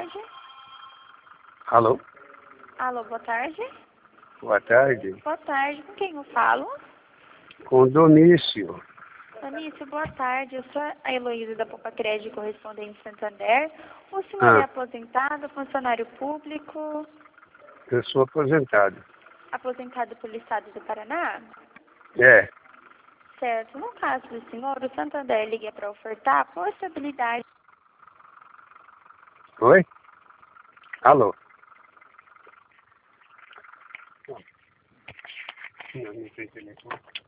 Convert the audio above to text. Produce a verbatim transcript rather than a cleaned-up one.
tarde. Alô? Alô, boa tarde. Boa tarde. Boa tarde. Com quem eu falo? Com o Donício. Donício, boa tarde. Eu sou a Heloísa da Poupa Crédito, correspondente Santander. O senhor é Ah, aposentado, funcionário público, eu sou aposentado. aposentado pelo Estado do Paraná? É. Certo. No caso do senhor, o Santander liga para ofertar a possibilidade... Oi? Alô? Não, não tem telefone.